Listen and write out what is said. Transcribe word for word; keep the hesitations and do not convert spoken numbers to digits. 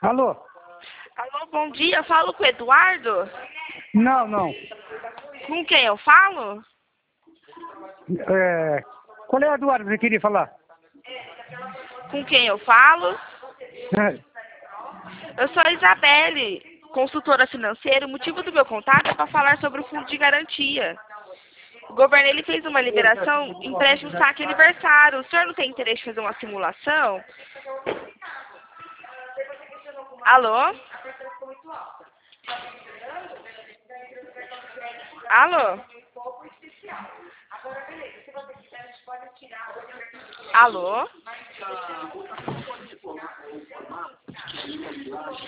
Alô? Alô, bom dia. Eu falo com o Eduardo? Não, não. Com quem eu falo? É... Qual é o Eduardo que você queria falar? Com quem eu falo? É. Eu sou a Isabelle, consultora financeira. O motivo do meu contato é para falar sobre o fundo de garantia. O governo ele fez uma liberação empréstimo saque aniversário. O senhor não tem interesse em fazer uma simulação? Alô? Alô? Alô?